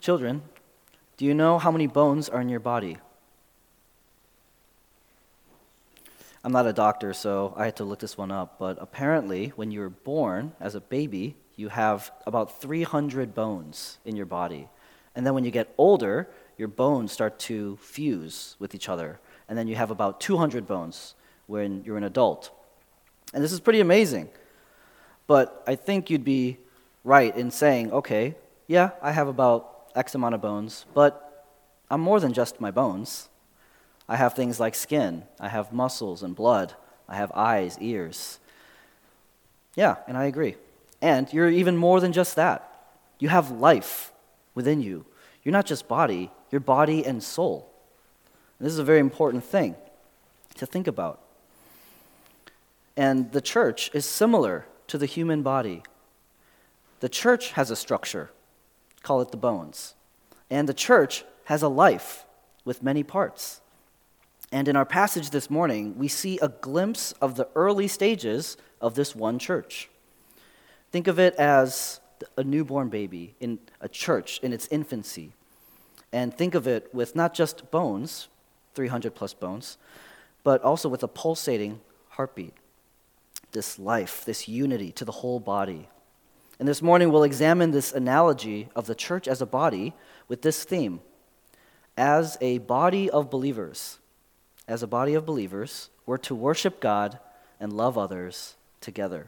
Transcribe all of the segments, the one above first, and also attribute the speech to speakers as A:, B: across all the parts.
A: Children, do you know how many bones are in your body? I'm not a doctor, so I had to look this one up, but apparently when you're born as a baby, you have about 300 bones in your body. And then when you get older, your bones start to fuse with each other. And then you have about 200 bones when you're an adult. And this is pretty amazing. But I think you'd be right in saying, okay, yeah, I have about X amount of bones, but I'm more than just my bones. I have things like skin, I have muscles and blood, I have eyes, ears. Yeah, and I agree. And you're even more than just that. You have life within you. You're not just body, you're body and soul. And this is a very important thing to think about. And the church is similar to the human body. The church has a structure, call it the bones. And the church has a life with many parts. And in our passage this morning, we see a glimpse of the early stages of this one church. Think of it as a newborn baby in a church in its infancy. And think of it with not just bones, 300 plus bones, but also with a pulsating heartbeat. This life, this unity to the whole body. And this morning we'll examine this analogy of the church as a body with this theme. As a body of believers, we're to worship God and love others together.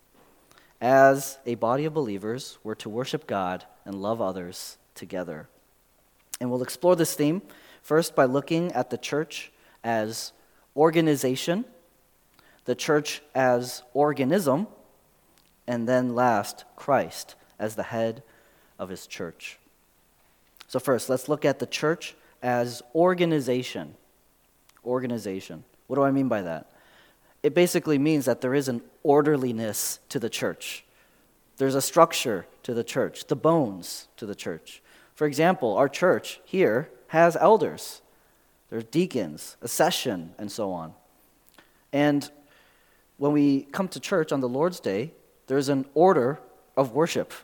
A: As a body of believers, we're to worship God and love others together. And we'll explore this theme first by looking at the church as organization, the church as organism, and then last, Christ as the head of his church. So first, let's look at the church as organization. Organization. What do I mean by that? It basically means that there is an orderliness to the church. There's a structure to the church, the bones to the church. For example, our church here has elders. There's deacons, a session, and so on. And when we come to church on the Lord's Day, there's an order of worship.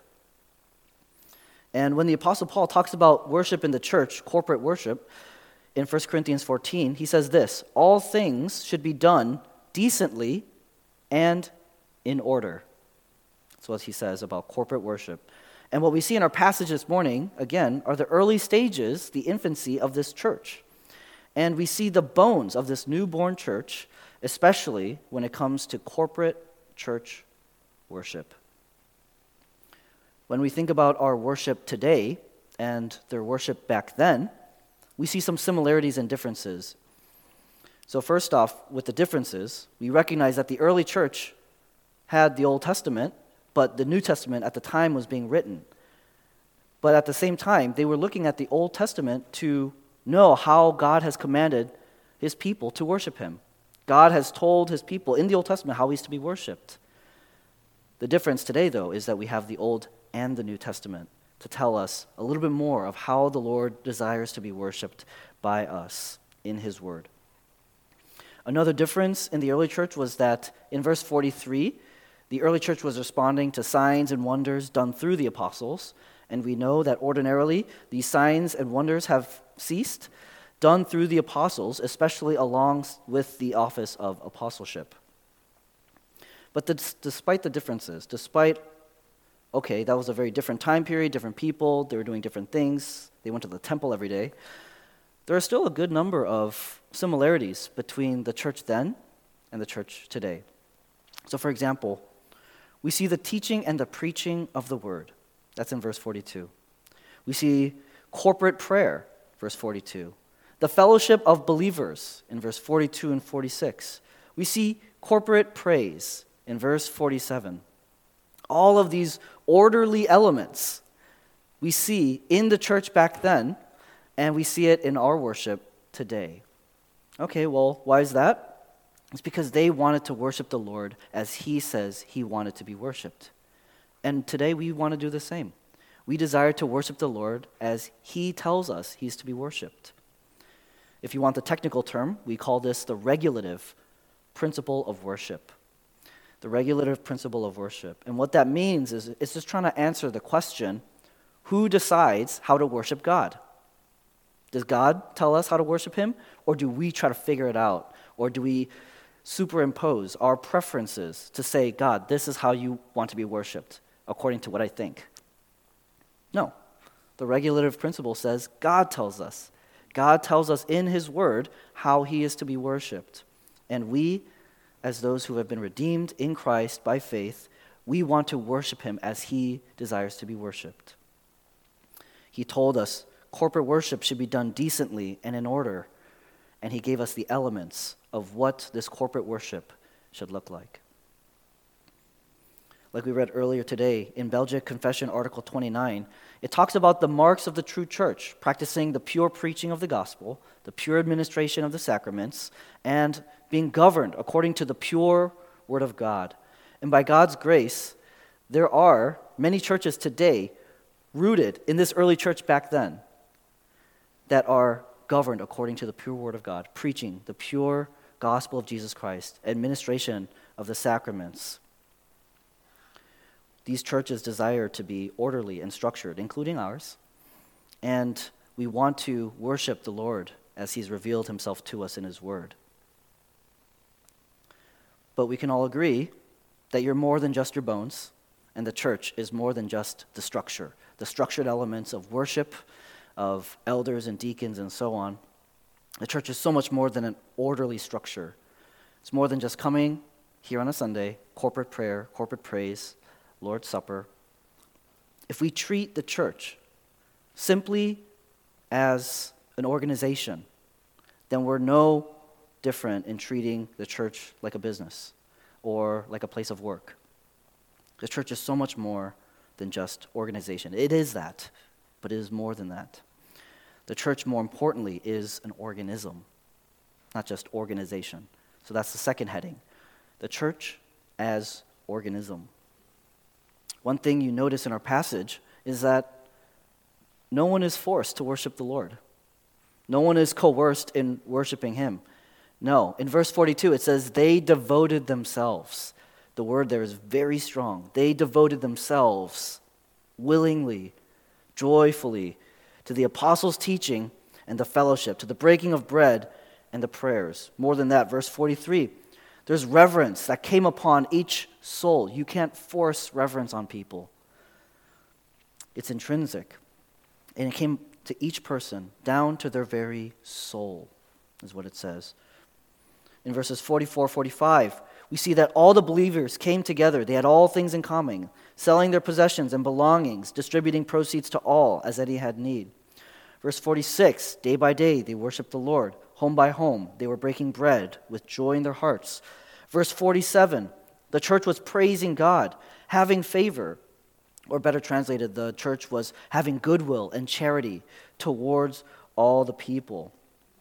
A: And when the Apostle Paul talks about worship in the church, corporate worship, in 1 Corinthians 14, he says this, all things should be done decently and in order. That's what he says about corporate worship. And what we see in our passage this morning, again, are the early stages, the infancy of this church. And we see the bones of this newborn church, especially when it comes to corporate church worship. When we think about our worship today and their worship back then, we see some similarities and differences. So first off, with the differences, we recognize that the early church had the Old Testament, but the New Testament at the time was being written. But at the same time, they were looking at the Old Testament to know how God has commanded his people to worship him. God has told his people in the Old Testament how he's to be worshipped. The difference today, though, is that we have the Old and the New Testament to tell us a little bit more of how the Lord desires to be worshipped by us in his word. Another difference in the early church was that in verse 43, the early church was responding to signs and wonders done through the apostles, and we know that ordinarily these signs and wonders have ceased, done through the apostles, especially along with the office of apostleship. But despite the differences, that was a very different time period, different people, they were doing different things, they went to the temple every day, there are still a good number of similarities between the church then and the church today. So for example, we see the teaching and the preaching of the word. That's in verse 42. We see corporate prayer, verse 42. The fellowship of believers in verse 42 and 46. We see corporate praise in verse 47. All of these orderly elements we see in the church back then, and we see it in our worship today. Okay, well, why is that? It's because they wanted to worship the Lord as he says he wanted to be worshiped. And today we want to do the same. We desire to worship the Lord as he tells us he's to be worshiped. If you want the technical term, we call this the regulative principle of worship. The regulative principle of worship. And what that means is it's just trying to answer the question, Who decides how to worship God? Does God tell us how to worship him, or do we try to figure it out? Or do we superimpose our preferences to say, God, this is how you want to be worshiped, according to what I think? No. The regulative principle says God tells us. God tells us in his word how he is to be worshiped. And we, as those who have been redeemed in Christ by faith, we want to worship him as he desires to be worshiped. He told us corporate worship should be done decently and in order, and he gave us the elements of what this corporate worship should look like. Like we read earlier today, in Belgic Confession Article 29, it talks about the marks of the true church, practicing the pure preaching of the gospel, the pure administration of the sacraments, and being governed according to the pure word of God. And by God's grace, there are many churches today rooted in this early church back then that are governed according to the pure word of God, preaching the pure gospel of Jesus Christ, administration of the sacraments. These churches desire to be orderly and structured, including ours, and we want to worship the Lord as he's revealed himself to us in his word. But we can all agree that you're more than just your bones, and the church is more than just the structure, the structured elements of worship, of elders and deacons and so on. The church is so much more than an orderly structure. It's more than just coming here on a Sunday, corporate prayer, corporate praise, Lord's Supper. If we treat the church simply as an organization, then we're no different in treating the church like a business or like a place of work. The church is so much more than just organization. It is that, but it is more than that. The church, more importantly, is an organism, not just organization. So that's the second heading. The church as organism. One thing you notice in our passage is that no one is forced to worship the Lord. No one is coerced in worshiping him. No, in verse 42 it says, they devoted themselves. The word there is very strong. They devoted themselves willingly, joyfully, to the apostles' teaching and the fellowship, to the breaking of bread and the prayers. More than that, verse 43, there's reverence that came upon each soul. You can't force reverence on people. It's intrinsic. And it came to each person, down to their very soul, is what it says. In verses 44, 45, we see that all the believers came together. They had all things in common, selling their possessions and belongings, distributing proceeds to all as any had need. Verse 46, day by day they worshiped the Lord. Home by home they were breaking bread with joy in their hearts. Verse 47, the church was praising God, having favor. Or better translated, the church was having goodwill and charity towards all the people.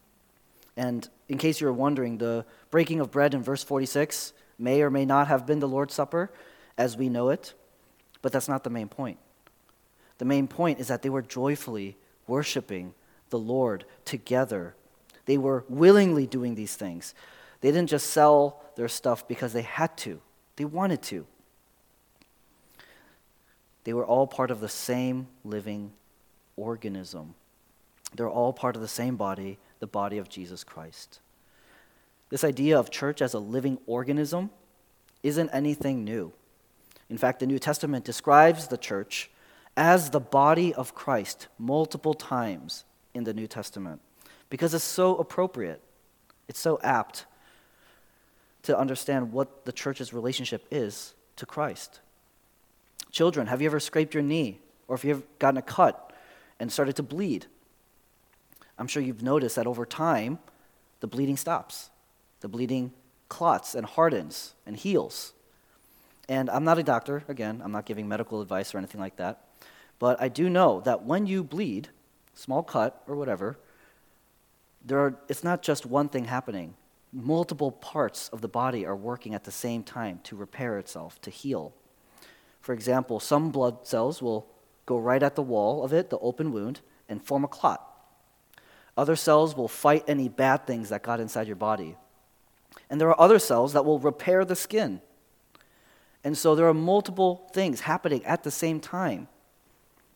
A: And in case you're wondering, the breaking of bread in verse 46 may or may not have been the Lord's Supper as we know it, but that's not the main point. The main point is that they were joyfully worshiping the Lord together. They were willingly doing these things. They didn't just sell their stuff because they had to. They wanted to. They were all part of the same living organism. They're all part of the same body, the body of Jesus Christ. This idea of church as a living organism isn't anything new. In fact, the New Testament describes the church as the body of Christ multiple times in the New Testament because it's so appropriate. It's so apt to understand what the church's relationship is to Christ. Children, have you ever scraped your knee or if you've gotten a cut and started to bleed? I'm sure you've noticed that over time, the bleeding stops. The bleeding clots and hardens and heals. And I'm not a doctor, again, I'm not giving medical advice or anything like that, but I do know that when you bleed, small cut or whatever, it's not just one thing happening. Multiple parts of the body are working at the same time to repair itself, to heal. For example, some blood cells will go right at the wall of it, the open wound, and form a clot. Other cells will fight any bad things that got inside your body. And there are other cells that will repair the skin. And so there are multiple things happening at the same time.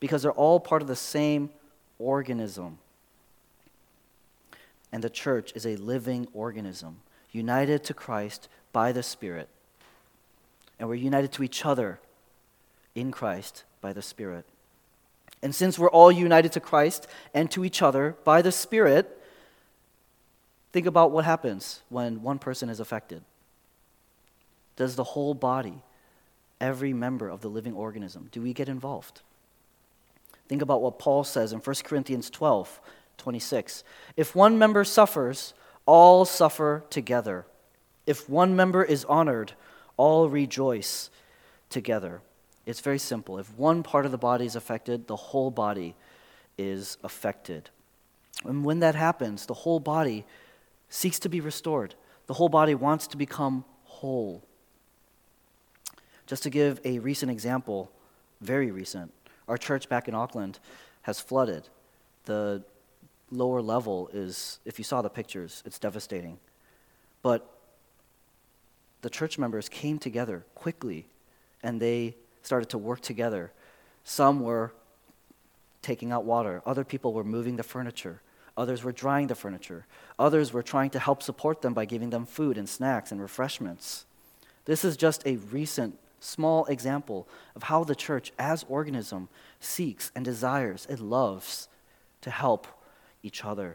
A: because they're all part of the same organism. And the church is a living organism, united to Christ by the Spirit. And we're united to each other in Christ by the Spirit. And since we're all united to Christ and to each other by the Spirit, think about what happens when one person is affected. Does the whole body, every member of the living organism, do we get involved? Think about what Paul says in 1 Corinthians 12:26. If one member suffers, all suffer together. If one member is honored, all rejoice together. It's very simple. If one part of the body is affected, the whole body is affected. And when that happens, the whole body seeks to be restored. The whole body wants to become whole. Just to give a recent example, very recent, our church back in Auckland has flooded. The lower level is, if you saw the pictures, it's devastating. But the church members came together quickly, and they started to work together. Some were taking out water. Other people were moving the furniture. Others were drying the furniture. Others were trying to help support them by giving them food and snacks and refreshments. This is just a recent, small example of how the church as organism seeks and desires and loves to help each other.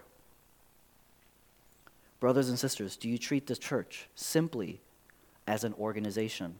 A: Brothers and sisters, do you treat the church simply as an organization?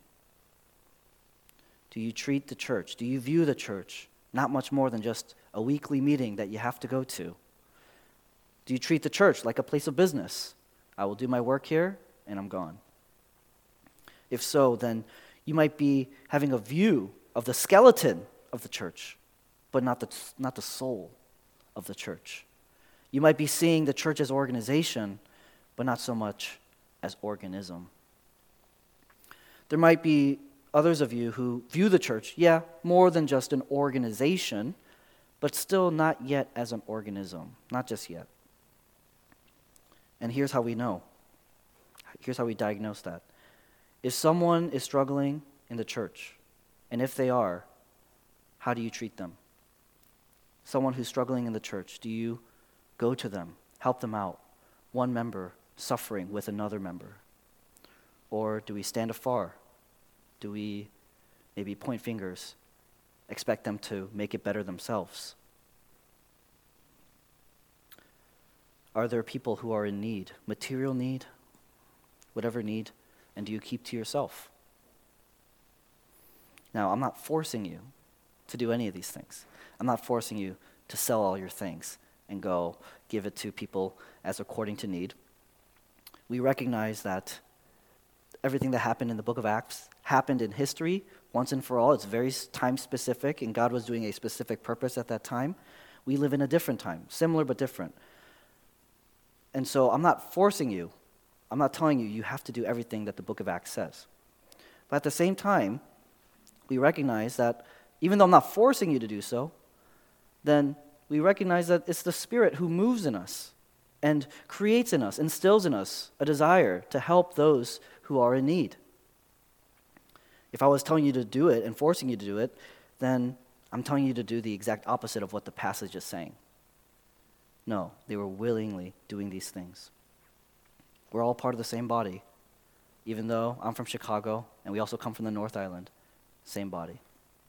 A: Do you treat the church, do you view the church not much more than just a weekly meeting that you have to go to? Do you treat the church like a place of business? I will do my work here and I'm gone. If so, then you might be having a view of the skeleton of the church, but not the soul of the church. You might be seeing the church as organization, but not so much as organism. There might be others of you who view the church, more than just an organization, but still not yet as an organism, not just yet. And here's how we know. Here's how we diagnose that. If someone is struggling in the church, and if they are, how do you treat them? Someone who's struggling in the church, do you go to them, help them out, one member suffering with another member? Or do we stand afar? Do we maybe point fingers, expect them to make it better themselves? Are there people who are in need, material need, whatever need, and do you keep to yourself? Now, I'm not forcing you to do any of these things. I'm not forcing you to sell all your things and go give it to people as according to need. We recognize that everything that happened in the book of Acts happened in history once and for all. It's very time specific, and God was doing a specific purpose at that time. We live in a different time, similar but different. And so I'm not forcing you. I'm not telling you have to do everything that the book of Acts says. But at the same time, we recognize that even though I'm not forcing you to do so, then we recognize that it's the Spirit who moves in us and creates in us, instills in us a desire to help those who are in need. If I was telling you to do it and forcing you to do it, then I'm telling you to do the exact opposite of what the passage is saying. No, they were willingly doing these things. We're all part of the same body. Even though I'm from Chicago and we also come from the North Island, same body.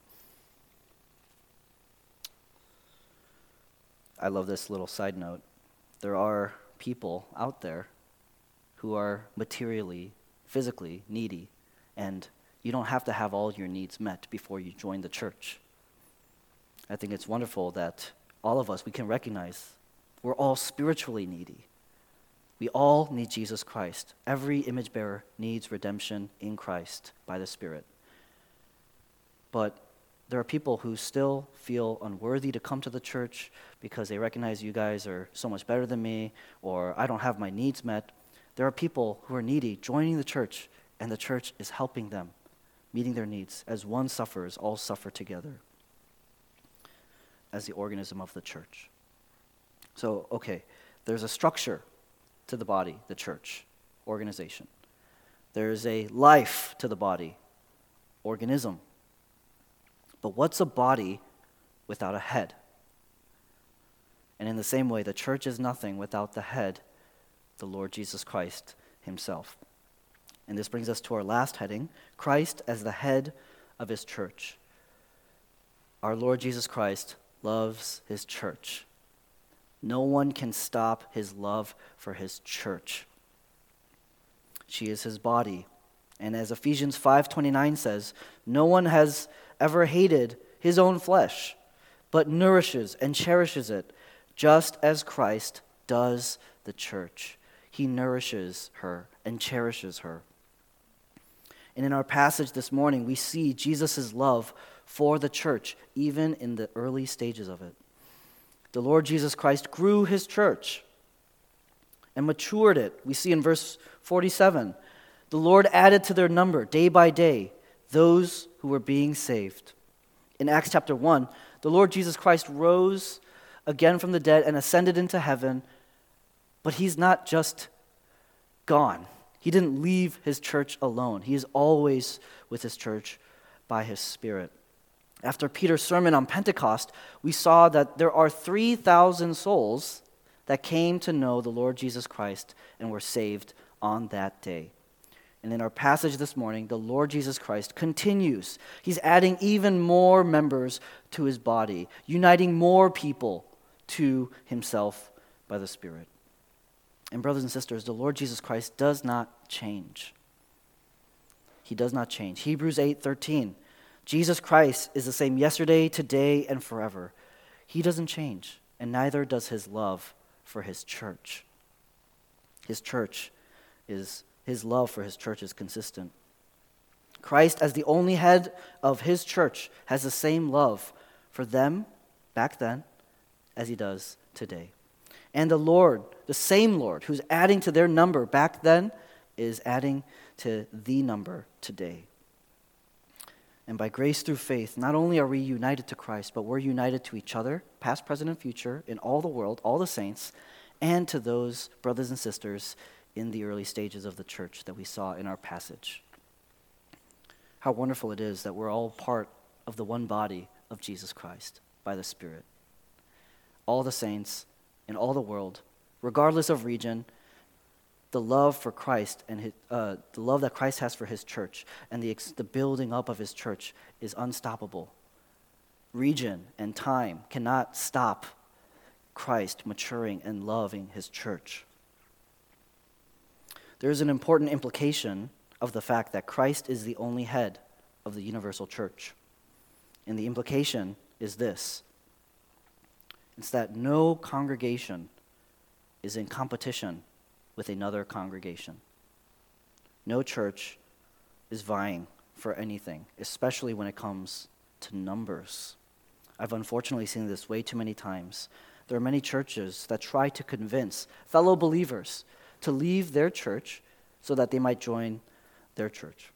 A: I love this little side note. There are people out there who are materially, physically needy, and you don't have to have all your needs met before you join the church. I think it's wonderful that all of us, we can recognize we're all spiritually needy. We all need Jesus Christ. Every image bearer needs redemption in Christ by the Spirit. But there are people who still feel unworthy to come to the church because they recognize you guys are so much better than me, or I don't have my needs met. There are people who are needy joining the church, and the church is helping them, meeting their needs. As one suffers, all suffer together as the organism of the church. So, okay, there's a structure to the body, the church, organization. There's a life to the body, organism. But what's a body without a head. And in the same way, the church is nothing without the head, the Lord Jesus Christ himself. And this brings us to our last heading, Christ as the head of his church. Our Lord Jesus Christ loves his church. No one can stop his love for his church. She is his body. And as Ephesians 5:29 says, no one has ever hated his own flesh, but nourishes and cherishes it, just as Christ does the church. He nourishes her and cherishes her. And in our passage this morning, we see Jesus' love for the church, even in the early stages of it. The Lord Jesus Christ grew his church and matured it. We see in verse 47, the Lord added to their number day by day those who were being saved. In Acts chapter 1, the Lord Jesus Christ rose again from the dead and ascended into heaven, but he's not just gone. He didn't leave his church alone. He is always with his church by his Spirit. After Peter's sermon on Pentecost, we saw that there are 3,000 souls that came to know the Lord Jesus Christ and were saved on that day. And in our passage this morning, the Lord Jesus Christ continues. He's adding even more members to his body, uniting more people to himself by the Spirit. And brothers and sisters, the Lord Jesus Christ does not change. He does not change. Hebrews 8:13, Jesus Christ is the same yesterday, today, and forever. He doesn't change, and neither does his love for his church. His love for his church is consistent. Christ, as the only head of his church, has the same love for them back then as he does today. And the Lord, the same Lord who's adding to their number back then, is adding to the number today. And by grace through faith, not only are we united to Christ, but we're united to each other, past, present, and future, in all the world, all the saints, and to those brothers and sisters in the early stages of the church that we saw in our passage. How wonderful it is that we're all part of the one body of Jesus Christ by the Spirit. All the saints in all the world, regardless of region, the love for Christ and the love that Christ has for his church and the building up of his church is unstoppable. Region and time cannot stop Christ maturing and loving his church. There is an important implication of the fact that Christ is the only head of the universal church. And the implication is this. It's that no congregation is in competition with another congregation. No church is vying for anything, especially when it comes to numbers. I've unfortunately seen this way too many times. There are many churches that try to convince fellow believers to leave their church so that they might join their church.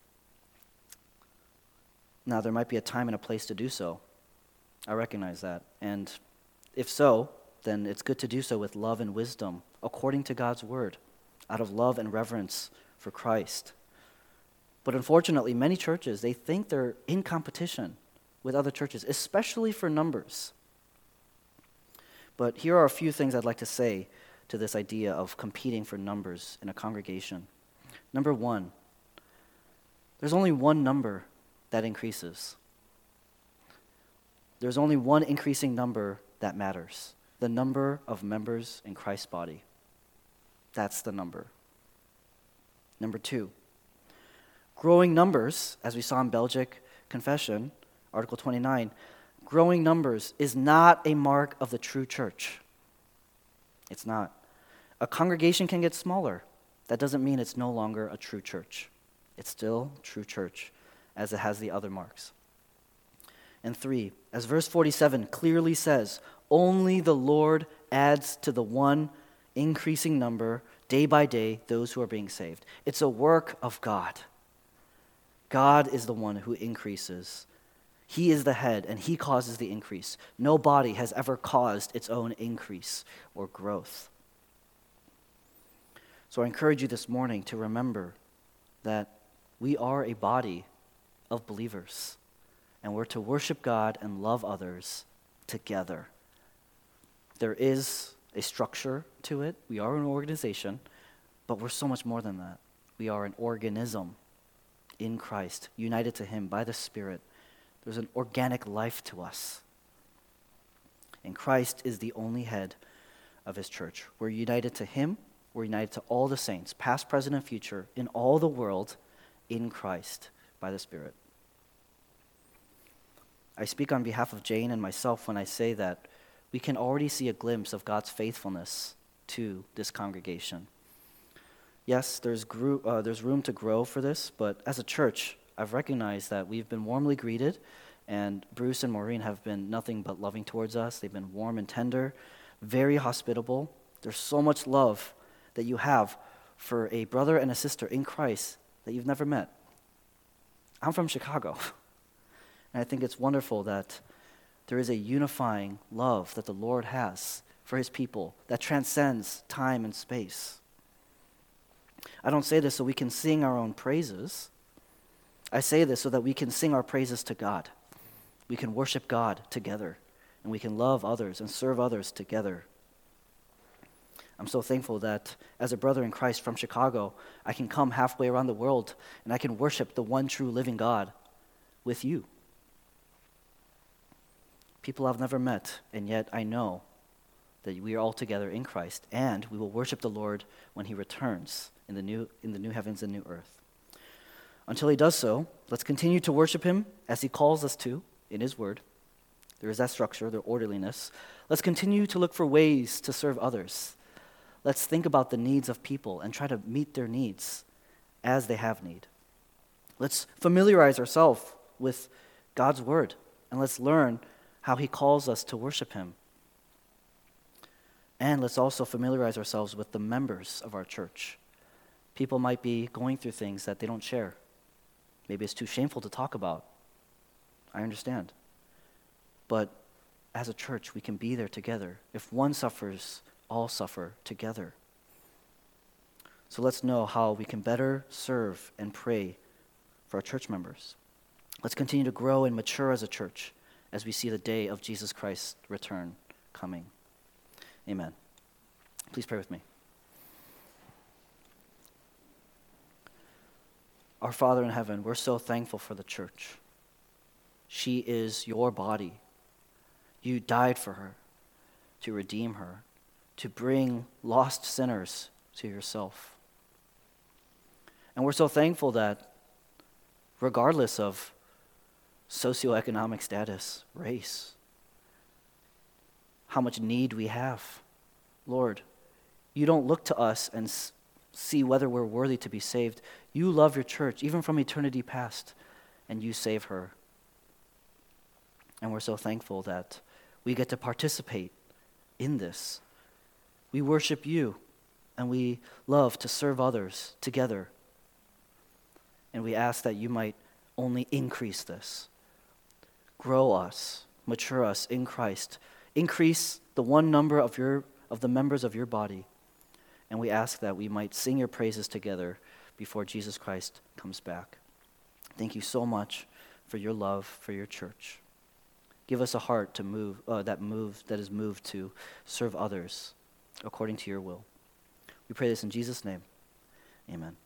A: Now, there might be a time and a place to do so. I recognize that. And if so, then it's good to do so with love and wisdom, according to God's word, out of love and reverence for Christ. But unfortunately, many churches, they think they're in competition with other churches, especially for numbers. But here are a few things I'd like to say to this idea of competing for numbers in a congregation. Number one, there's only one number that increases. There's only one increasing number that matters. The number of members in Christ's body. That's the number. Number two, growing numbers, as we saw in Belgic Confession, Article 29, growing numbers is not a mark of the true church. It's not. A congregation can get smaller. That doesn't mean it's no longer a true church. It's still true church, as it has the other marks. And three, as verse 47 clearly says, only the Lord adds to the one increasing number, day by day, those who are being saved. It's a work of God. God is the one who increases. He is the head, and he causes the increase. No body has ever caused its own increase or growth. So I encourage you this morning to remember that we are a body of believers. and we're to worship God and love others together. There is a structure to it. We are an organization, but we're so much more than that. We are an organism in Christ, united to him by the Spirit. There's an organic life to us. And Christ is the only head of his church. We're united to him. We're united to all the saints, past, present, and future, in all the world, in Christ by the Spirit. I speak on behalf of Jane and myself when I say that we can already see a glimpse of God's faithfulness to this congregation. Yes, there's room to grow for this, but as a church, I've recognized that we've been warmly greeted, and Bruce and Maureen have been nothing but loving towards us. They've been warm and tender, very hospitable. There's so much love that you have for a brother and a sister in Christ that you've never met. I'm from Chicago, and I think it's wonderful that there is a unifying love that the Lord has for his people that transcends time and space. I don't say this so we can sing our own praises. I say this so that we can sing our praises to God. We can worship God together, and we can love others and serve others together. I'm so thankful that as a brother in Christ from Chicago, I can come halfway around the world and I can worship the one true living God with you. People I've never met, and yet I know that we are all together in Christ, and we will worship the Lord when he returns in the new heavens and new earth. Until he does so, let's continue to worship him as he calls us to in his word. There is that structure, the orderliness. Let's continue to look for ways to serve others. Let's think about the needs of people and try to meet their needs as they have need. Let's familiarize ourselves with God's word, and let's learn how he calls us to worship him. And let's also familiarize ourselves with the members of our church. People might be going through things that they don't share. Maybe it's too shameful to talk about. I understand. But as a church, we can be there together. If one suffers, all suffer together. So let's know how we can better serve and pray for our church members. Let's continue to grow and mature as a church as we see the day of Jesus Christ's return coming. Amen. Please pray with me. Our Father in heaven, we're so thankful for the church. She is your body. You died for her, to redeem her, to bring lost sinners to yourself. And we're so thankful that regardless of socioeconomic status, race, how much need we have, Lord, you don't look to us and see whether we're worthy to be saved. You love your church, even from eternity past, and you save her. And we're so thankful that we get to participate in this. We worship you, and we love to serve others together. And we ask that you might only increase this. Grow us, mature us in Christ. Increase the one number of the members of your body. And we ask that we might sing your praises together before Jesus Christ comes back. Thank you so much for your love for your church. Give us a heart to that is moved to serve others according to your will. We pray this in Jesus' name. Amen.